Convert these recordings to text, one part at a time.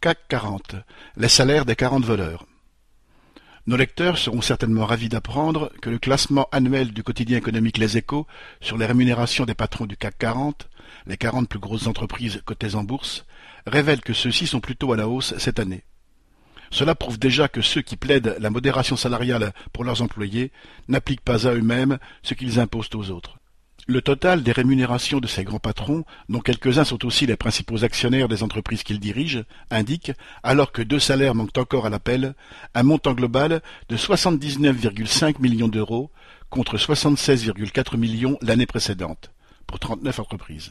CAC 40, les salaires des 40 voleurs. Nos lecteurs seront certainement ravis d'apprendre que le classement annuel du quotidien économique Les Échos sur les rémunérations des patrons du CAC 40, les 40 plus grosses entreprises cotées en bourse, révèle que ceux-ci sont plutôt à la hausse cette année. Cela prouve déjà que ceux qui plaident la modération salariale pour leurs employés n'appliquent pas à eux-mêmes ce qu'ils imposent aux autres. Le total des rémunérations de ces grands patrons, dont quelques-uns sont aussi les principaux actionnaires des entreprises qu'ils dirigent, indique, alors que 2 salaires manquent encore à l'appel, un montant global de 79,5 millions d'euros contre 76,4 millions l'année précédente, pour 39 entreprises.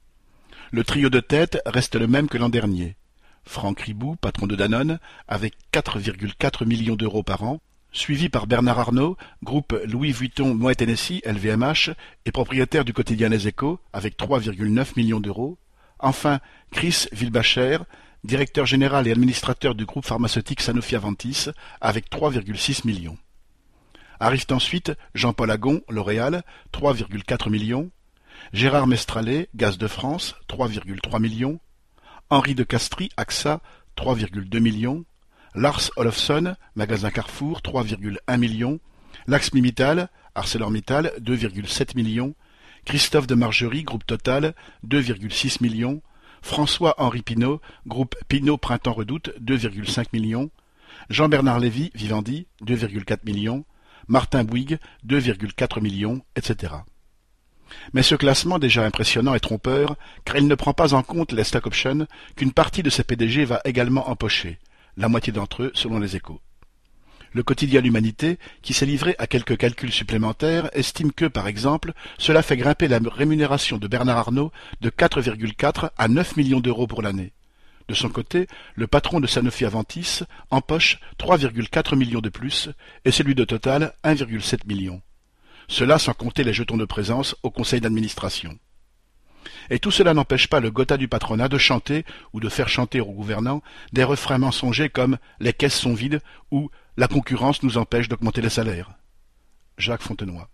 Le trio de tête reste le même que l'an dernier. Franck Ribou, patron de Danone, avec 4,4 millions d'euros par an, suivi par Bernard Arnault, groupe Louis Vuitton Moet Hennessy, LVMH, et propriétaire du quotidien Les Échos, avec 3,9 millions d'euros. Enfin, Chris Wilbacher, directeur général et administrateur du groupe pharmaceutique Sanofi-Aventis, avec 3,6 millions. Arrivent ensuite Jean-Paul Agon, L'Oréal, 3,4 millions, Gérard Mestralet, Gaz de France, 3,3 millions, Henri de Castries, AXA, 3,2 millions, Lars Olofsson, magasin Carrefour, 3,1 millions, Laxmi-Mittal, ArcelorMittal, 2,7 millions, Christophe de Margerie, groupe Total, 2,6 millions, François-Henri Pinault, groupe Pinault Printemps Redoute, 2,5 millions, Jean-Bernard Lévy, Vivendi, 2,4 millions, Martin Bouygues, 2,4 millions, etc. Mais ce classement déjà impressionnant et trompeur, car il ne prend pas en compte les stock options qu'une partie de ces PDG va également empocher, la moitié d'entre eux selon Les Échos. Le quotidien L'Humanité, qui s'est livré à quelques calculs supplémentaires, estime que, par exemple, cela fait grimper la rémunération de Bernard Arnault de 4,4 à 9 millions d'euros pour l'année. De son côté, le patron de Sanofi-Aventis empoche 3,4 millions de plus et celui de Total 1,7 million. Cela sans compter les jetons de présence au conseil d'administration. Et tout cela n'empêche pas le Gotha du patronat de chanter ou de faire chanter aux gouvernants des refrains mensongers comme « les caisses sont vides » ou « la concurrence nous empêche d'augmenter les salaires ». Jacques Fontenoy.